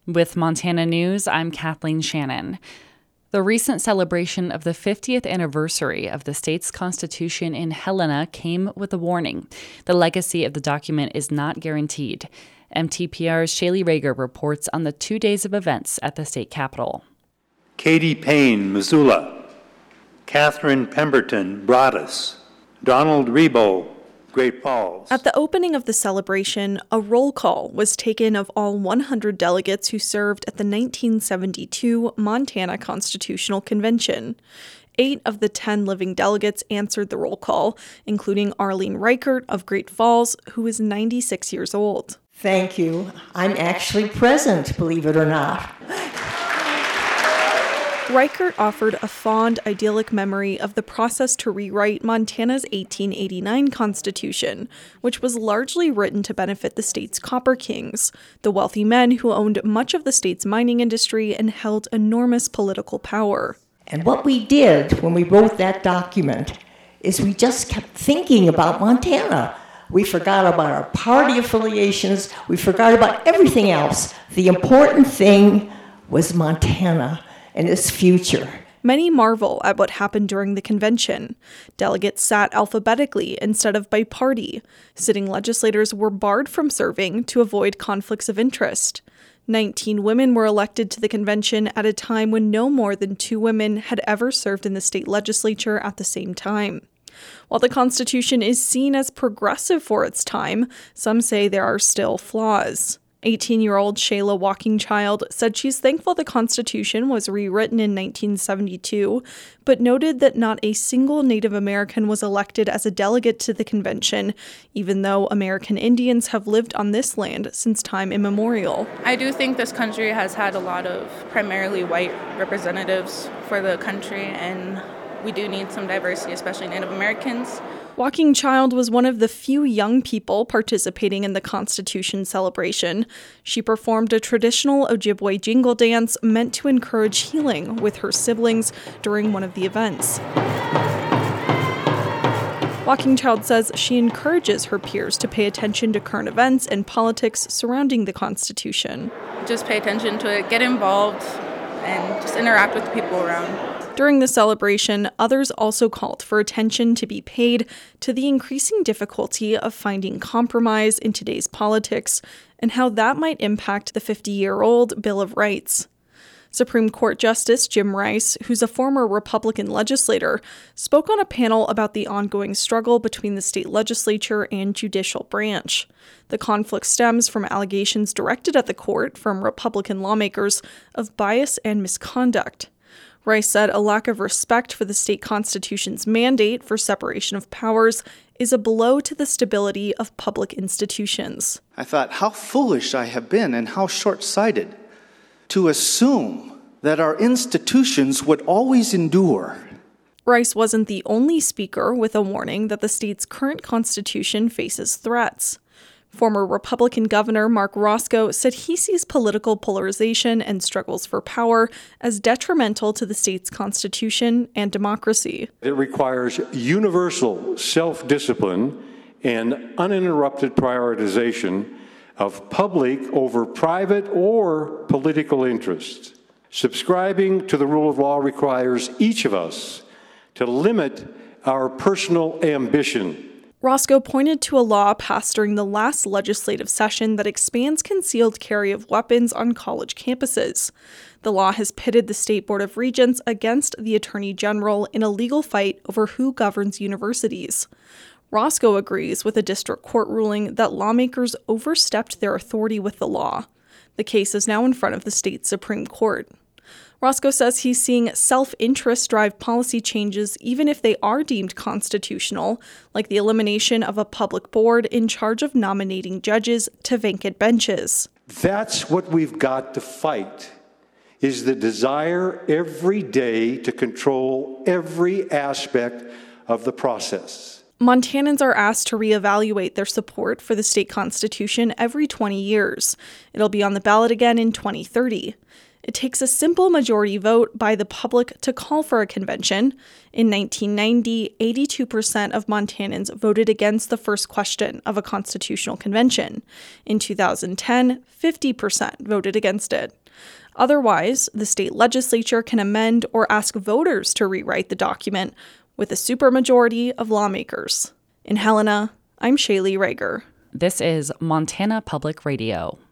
With Montana News, I'm Kathleen Shannon. The recent celebration of the 50th anniversary of the state's constitution in Helena came with a warning. The legacy of the document is not guaranteed. MTPR's Shaylee Rager reports on the 2 days of events at the state capitol. Katie Payne, Missoula. Catherine Pemberton, Broadus. Donald Rebo, Great Falls. At the opening of the celebration, a roll call was taken of all 100 delegates who served at the 1972 Montana Constitutional Convention. 8 of the 10 living delegates answered the roll call, including Arlene Reichert of Great Falls, who is 96 years old. Thank you. I'm actually present, believe it or not. Reichert offered a fond, idyllic memory of the process to rewrite Montana's 1889 Constitution, which was largely written to benefit the state's copper kings, the wealthy men who owned much of the state's mining industry and held enormous political power. And what we did when we wrote that document is we just kept thinking about Montana. We forgot about our party affiliations. We forgot about everything else. The important thing was Montana and its future. Many marvel at what happened during the convention. Delegates sat alphabetically instead of by party. Sitting legislators were barred from serving to avoid conflicts of interest. 19 women were elected to the convention at a time when no more than 2 women had ever served in the state legislature at the same time. While the Constitution is seen as progressive for its time, some say there are still flaws. 18-year-old Shayla Walkingchild said she's thankful the Constitution was rewritten in 1972, but noted that not a single Native American was elected as a delegate to the convention, even though American Indians have lived on this land since time immemorial. I do think this country has had a lot of primarily white representatives for the country, and we do need some diversity, especially Native Americans. Walkingchild was one of the few young people participating in the Constitution celebration. She performed a traditional Ojibwe jingle dance meant to encourage healing with her siblings during one of the events. Walkingchild says she encourages her peers to pay attention to current events and politics surrounding the Constitution. Just pay attention to it, get involved, and just interact with the people around. During the celebration, others also called for attention to be paid to the increasing difficulty of finding compromise in today's politics and how that might impact the 50-year-old Bill of Rights. Supreme Court Justice Jim Rice, who's a former Republican legislator, spoke on a panel about the ongoing struggle between the state legislature and judicial branch. The conflict stems from allegations directed at the court from Republican lawmakers of bias and misconduct. Rice said a lack of respect for the state constitution's mandate for separation of powers is a blow to the stability of public institutions. I thought how foolish I have been and how short-sighted to assume that our institutions would always endure. Rice wasn't the only speaker with a warning that the state's current constitution faces threats. Former Republican Governor Mark Roscoe said he sees political polarization and struggles for power as detrimental to the state's constitution and democracy. It requires universal self-discipline and uninterrupted prioritization of public over private or political interests. Subscribing to the rule of law requires each of us to limit our personal ambition. Roscoe pointed to a law passed during the last legislative session that expands concealed carry of weapons on college campuses. The law has pitted the State Board of Regents against the Attorney General in a legal fight over who governs universities. Roscoe agrees with a district court ruling that lawmakers overstepped their authority with the law. The case is now in front of the state Supreme Court. Roscoe says he's seeing self-interest drive policy changes even if they are deemed constitutional, like the elimination of a public board in charge of nominating judges to vacant benches. That's what we've got to fight, is the desire every day to control every aspect of the process. Montanans are asked to reevaluate their support for the state constitution every 20 years. It'll be on the ballot again in 2030. It takes a simple majority vote by the public to call for a convention. In 1990, 82% of Montanans voted against the first question of a constitutional convention. In 2010, 50% voted against it. Otherwise, the state legislature can amend or ask voters to rewrite the document with a supermajority of lawmakers. In Helena, I'm Shaylee Rager. This is Montana Public Radio.